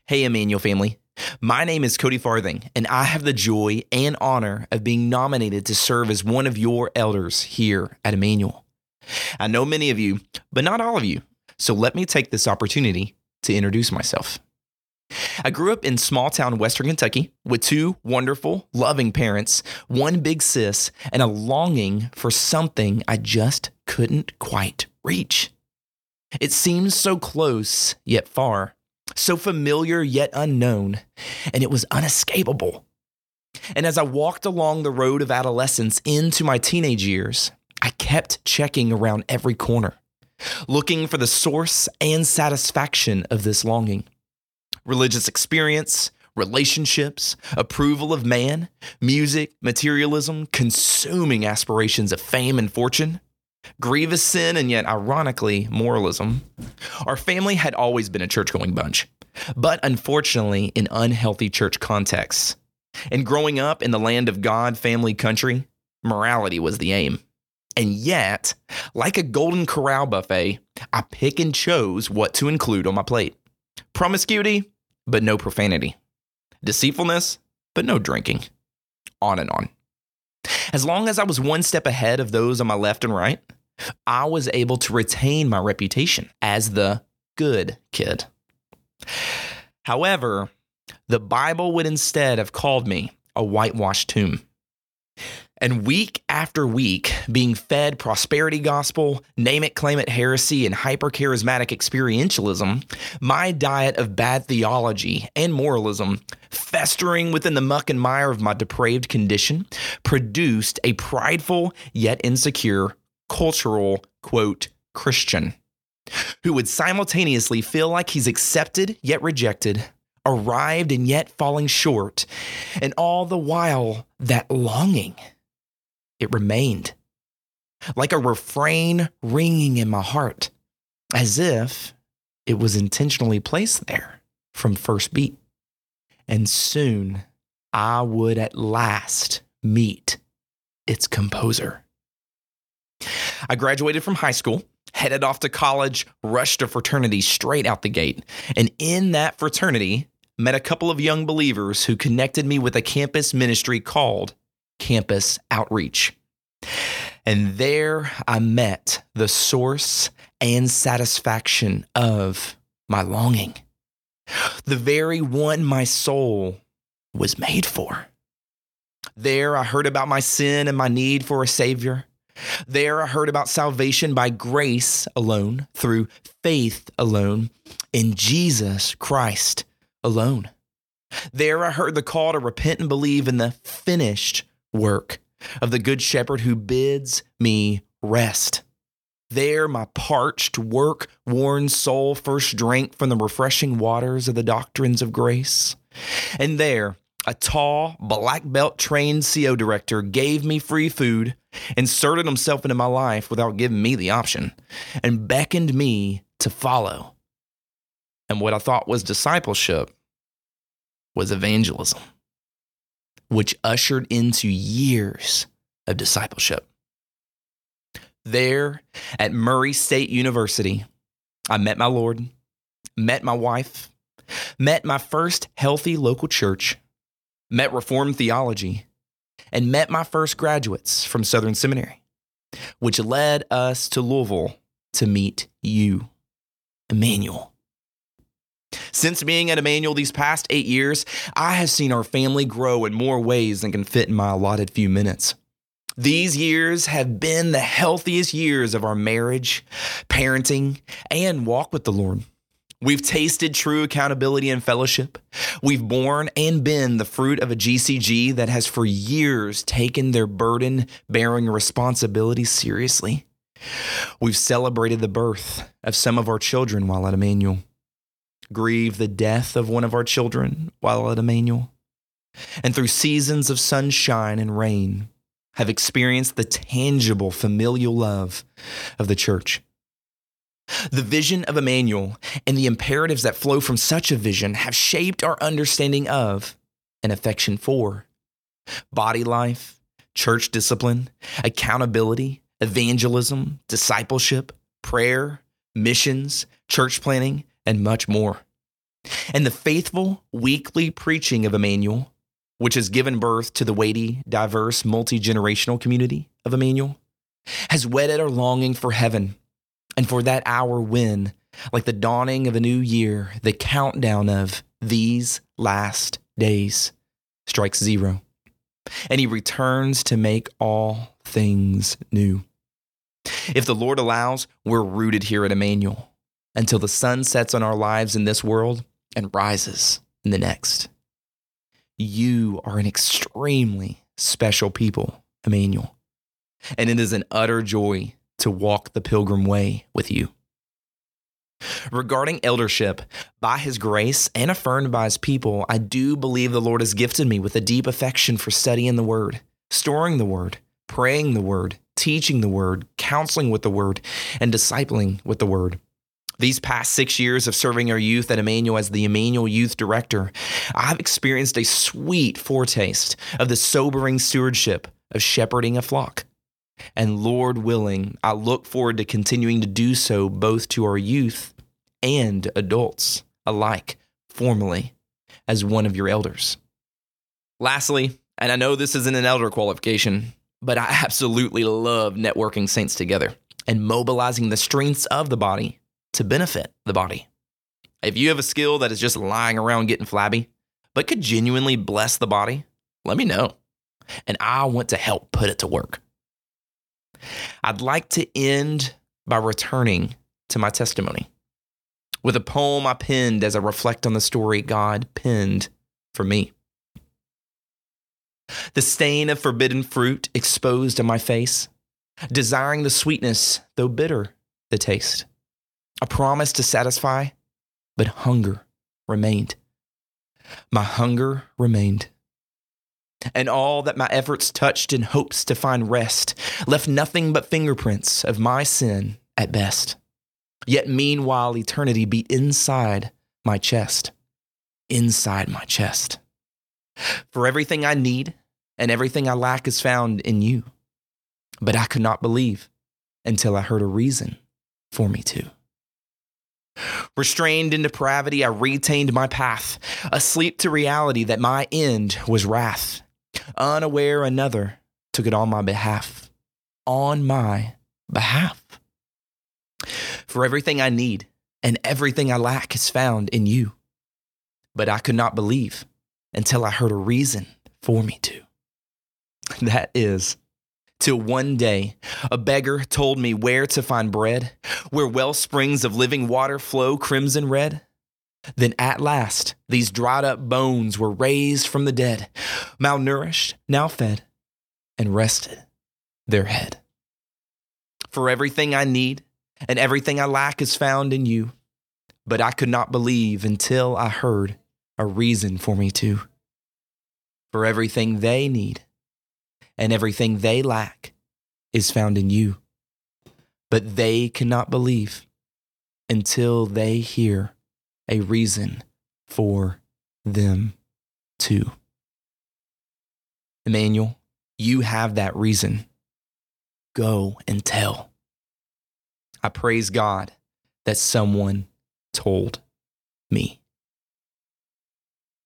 Hey, Emmanuel family. My name is Cody Farthing, and I have the joy and honor of being nominated to serve as one of your elders here at Emmanuel. I know many of you, but not all of you, so let me take this opportunity to introduce myself. I grew up in small town Western Kentucky with two wonderful, loving parents, one big sis, and a longing for something I just couldn't quite reach. It seemed so close, yet far. So familiar yet unknown, and it was unescapable. And as I walked along the road of adolescence into my teenage years, I kept checking around every corner, looking for the source and satisfaction of this longing. Religious experience, relationships, approval of man, music, materialism, consuming aspirations of fame and fortune, grievous sin, and yet ironically, moralism. Our family had always been a church-going bunch, but unfortunately in unhealthy church contexts. And growing up in the land of God, family, country, morality was the aim. And yet, like a Golden Corral buffet, I pick and chose what to include on my plate. Promiscuity, but no profanity. Deceitfulness, but no drinking. On and on. As long as I was one step ahead of those on my left and right, I was able to retain my reputation as the good kid. However, the Bible would instead have called me a whitewashed tomb. And week after week, being fed prosperity gospel, name it, claim it heresy, and hyper-charismatic experientialism, my diet of bad theology and moralism, festering within the muck and mire of my depraved condition, produced a prideful yet insecure cultural, quote, Christian, who would simultaneously feel like he's accepted yet rejected, arrived and yet falling short, and all the while that longing, it remained like a refrain ringing in my heart, as if it was intentionally placed there from first beat. And soon I would at last meet its composer. I graduated from high school, headed off to college, rushed to fraternity straight out the gate, and in that fraternity, met a couple of young believers who connected me with a campus ministry called Campus Outreach. And there I met the source and satisfaction of my longing, the very one my soul was made for. There I heard about my sin and my need for a Savior. There I heard about salvation by grace alone, through faith alone, in Jesus Christ alone. There I heard the call to repent and believe in the finished work of the Good Shepherd who bids me rest. There my parched, work-worn soul first drank from the refreshing waters of the doctrines of grace. And there, a tall, black belt trained CO director gave me free food, inserted himself into my life without giving me the option, and beckoned me to follow. And what I thought was discipleship was evangelism, which ushered into years of discipleship. There at Murray State University, I met my Lord, met my wife, met my first healthy local church, met Reformed theology, and met my first graduates from Southern Seminary, which led us to Louisville to meet you, Emmanuel. Since being at Emmanuel these past 8 years, I have seen our family grow in more ways than can fit in my allotted few minutes. These years have been the healthiest years of our marriage, parenting, and walk with the Lord. We've tasted true accountability and fellowship. We've borne and been the fruit of a GCG that has for years taken their burden-bearing responsibility seriously. We've celebrated the birth of some of our children while at Emmanuel, grieved the death of one of our children while at Emmanuel, and through seasons of sunshine and rain, have experienced the tangible familial love of the church. The vision of Emmanuel and the imperatives that flow from such a vision have shaped our understanding of and affection for body life, church discipline, accountability, evangelism, discipleship, prayer, missions, church planning, and much more. And the faithful weekly preaching of Emmanuel, which has given birth to the weighty, diverse, multi-generational community of Emmanuel, has whetted our longing for heaven and for that hour when, like the dawning of a new year, the countdown of these last days strikes zero, and he returns to make all things new. If the Lord allows, we're rooted here at Emmanuel until the sun sets on our lives in this world and rises in the next. You are an extremely special people, Emmanuel, and it is an utter joy to walk the pilgrim way with you. Regarding eldership, by his grace and affirmed by his people, I do believe the Lord has gifted me with a deep affection for studying the Word, storing the Word, praying the Word, teaching the Word, counseling with the Word, and discipling with the Word. These past 6 years of serving our youth at Emmanuel as the Emmanuel Youth Director, I've experienced a sweet foretaste of the sobering stewardship of shepherding a flock. And Lord willing, I look forward to continuing to do so both to our youth and adults alike, formally, as one of your elders. Lastly, and I know this isn't an elder qualification, but I absolutely love networking saints together and mobilizing the strengths of the body to benefit the body. If you have a skill that is just lying around getting flabby, but could genuinely bless the body, let me know, and I want to help put it to work. I'd like to end by returning to my testimony with a poem I penned as I reflect on the story God penned for me. The stain of forbidden fruit exposed on my face, desiring the sweetness, though bitter, the taste. A promise to satisfy, but hunger remained. My hunger remained. And all that my efforts touched in hopes to find rest left nothing but fingerprints of my sin at best. Yet meanwhile, eternity beat inside my chest. Inside my chest. For everything I need and everything I lack is found in you. But I could not believe until I heard a reason for me to. Restrained in depravity, I retained my path, asleep to reality that my end was wrath. Unaware another took it on my behalf. On my behalf. For everything I need and everything I lack is found in you. But I could not believe until I heard a reason for me to. That is, till one day a beggar told me where to find bread, where well springs of living water flow crimson red. Then at last these dried up bones were raised from the dead, malnourished, now fed, and rested their head. For everything I need and everything I lack is found in you, but I could not believe until I heard a reason for me to. For everything they need and everything they lack is found in you, but they cannot believe until they hear a reason for them to. Emmanuel, you have that reason. Go and tell. I praise God that someone told me.